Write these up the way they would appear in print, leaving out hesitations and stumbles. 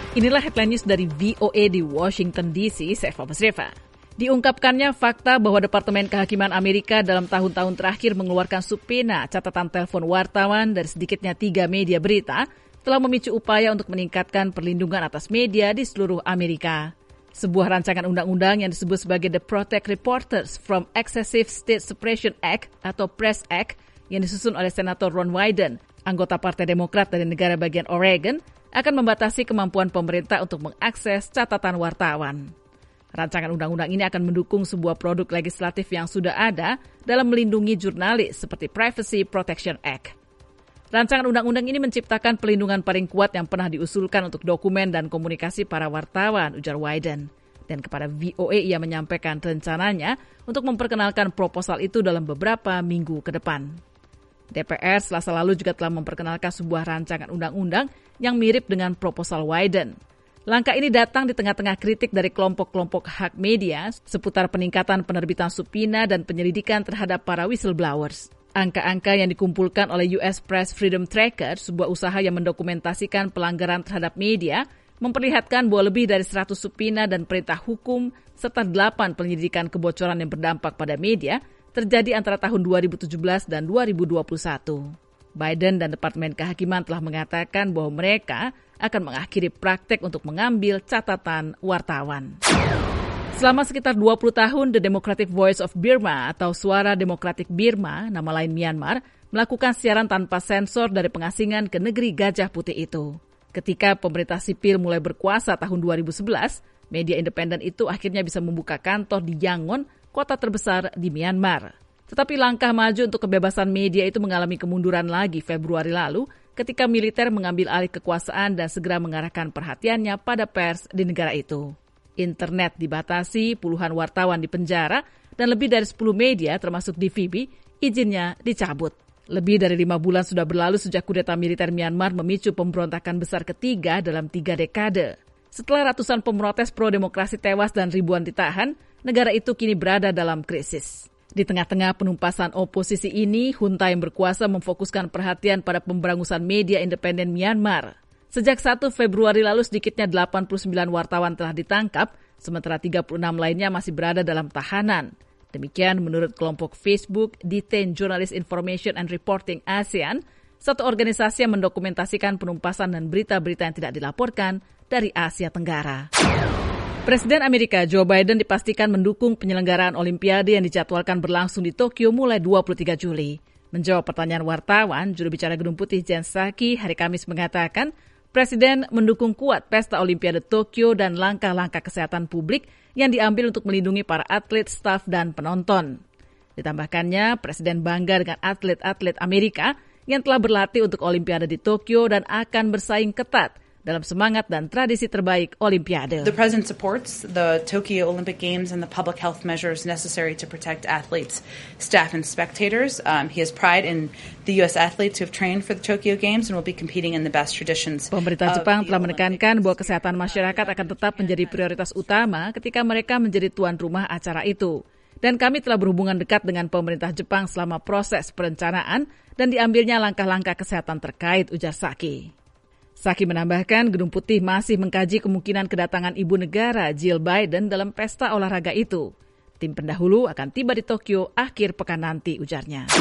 Inilah headline news dari VOA di Washington DC, saya Eva Masreva. Diungkapkannya fakta bahwa Departemen Kehakiman Amerika dalam tahun-tahun terakhir mengeluarkan subpoena catatan telepon wartawan dari sedikitnya 3 media berita telah memicu upaya untuk meningkatkan perlindungan atas media di seluruh Amerika. Sebuah rancangan undang-undang yang disebut sebagai The Protect Reporters from Excessive State Suppression Act atau PRESS Act yang disusun oleh Senator Ron Wyden, anggota Partai Demokrat dari negara bagian Oregon, akan membatasi kemampuan pemerintah untuk mengakses catatan wartawan. Rancangan undang-undang ini akan mendukung sebuah produk legislatif yang sudah ada dalam melindungi jurnalis seperti Privacy Protection Act. Rancangan undang-undang ini menciptakan pelindungan paling kuat yang pernah diusulkan untuk dokumen dan komunikasi para wartawan, ujar Wyden. Dan kepada VOA ia menyampaikan rencananya untuk memperkenalkan proposal itu dalam beberapa minggu ke depan. DPR Selasa lalu juga telah memperkenalkan sebuah rancangan undang-undang yang mirip dengan proposal Wyden. Langkah ini datang di tengah-tengah kritik dari kelompok-kelompok hak media seputar peningkatan penerbitan subpoena dan penyelidikan terhadap para whistleblowers. Angka-angka yang dikumpulkan oleh US Press Freedom Tracker, sebuah usaha yang mendokumentasikan pelanggaran terhadap media, memperlihatkan bahwa lebih dari 100 subpoena dan perintah hukum serta 8 penyelidikan kebocoran yang berdampak pada media terjadi antara tahun 2017 dan 2021. Biden dan Departemen Kehakiman telah mengatakan bahwa mereka akan mengakhiri praktek untuk mengambil catatan wartawan. Selama sekitar 20 tahun, The Democratic Voice of Burma atau Suara Demokratik Birma, nama lain Myanmar, melakukan siaran tanpa sensor dari pengasingan ke negeri Gajah Putih itu. Ketika pemerintah sipil mulai berkuasa tahun 2011, media independen itu akhirnya bisa membuka kantor di Yangon, kota terbesar di Myanmar. Tetapi langkah maju untuk kebebasan media itu mengalami kemunduran lagi Februari lalu ketika militer mengambil alih kekuasaan dan segera mengarahkan perhatiannya pada pers di negara itu. Internet dibatasi, puluhan wartawan dipenjara, dan lebih dari 10 media termasuk DVB izinnya dicabut. Lebih dari 5 bulan sudah berlalu sejak kudeta militer Myanmar memicu pemberontakan besar ketiga dalam 3 dekade. Setelah ratusan pemrotes pro-demokrasi tewas dan ribuan ditahan, negara itu kini berada dalam krisis. Di tengah-tengah penumpasan oposisi ini, junta yang berkuasa memfokuskan perhatian pada pemberangusan media independen Myanmar. Sejak 1 Februari lalu sedikitnya 89 wartawan telah ditangkap, sementara 36 lainnya masih berada dalam tahanan. Demikian menurut kelompok Facebook Detained Journalist Information and Reporting ASEAN, satu organisasi yang mendokumentasikan penumpasan dan berita-berita yang tidak dilaporkan dari Asia Tenggara. Presiden Amerika Joe Biden dipastikan mendukung penyelenggaraan Olimpiade yang dijadwalkan berlangsung di Tokyo mulai 23 Juli. Menjawab pertanyaan wartawan, juru bicara Gedung Putih Jen Psaki hari Kamis mengatakan, Presiden mendukung kuat pesta Olimpiade Tokyo dan langkah-langkah kesehatan publik yang diambil untuk melindungi para atlet, staf, dan penonton. Ditambahkannya, Presiden bangga dengan atlet-atlet Amerika yang telah berlatih untuk Olimpiade di Tokyo dan akan bersaing ketat dalam semangat dan tradisi terbaik Olimpiade. The President supports the Tokyo Olympic Games and the public health measures necessary to protect athletes, staff, and spectators. He has pride in the U.S. athletes who have trained for the Tokyo Games and will be competing in the best traditions. Pemerintah Jepang telah menekankan bahwa kesehatan masyarakat akan tetap menjadi prioritas utama ketika mereka menjadi tuan rumah acara itu. Dan kami telah berhubungan dekat dengan pemerintah Jepang selama proses perencanaan dan diambilnya langkah-langkah kesehatan terkait, ujar Psaki. Psaki menambahkan Gedung Putih masih mengkaji kemungkinan kedatangan ibu negara Jill Biden dalam pesta olahraga itu. Tim pendahulu akan tiba di Tokyo akhir pekan nanti, ujarnya.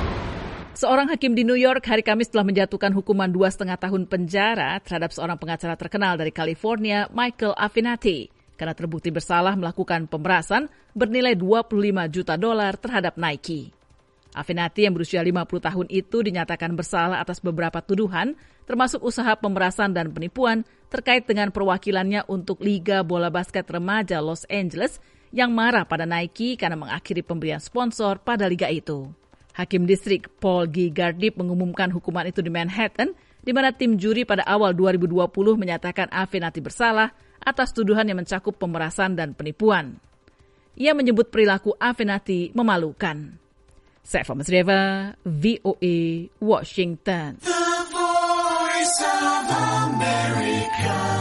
Seorang hakim di New York hari Kamis telah menjatuhkan hukuman 2,5 tahun penjara terhadap seorang pengacara terkenal dari California, Michael Avenatti, karena terbukti bersalah melakukan pemerasan bernilai $25 juta terhadap Nike. Avenatti yang berusia 50 tahun itu dinyatakan bersalah atas beberapa tuduhan, termasuk usaha pemerasan dan penipuan terkait dengan perwakilannya untuk Liga Bola Basket Remaja Los Angeles yang marah pada Nike karena mengakhiri pemberian sponsor pada liga itu. Hakim Distrik Paul G. Gardip mengumumkan hukuman itu di Manhattan, di mana tim juri pada awal 2020 menyatakan Avenatti bersalah atas tuduhan yang mencakup pemerasan dan penipuan. Ia menyebut perilaku Avenatti memalukan. Saya Eva Masreva, VOA, Washington. The Voice of America.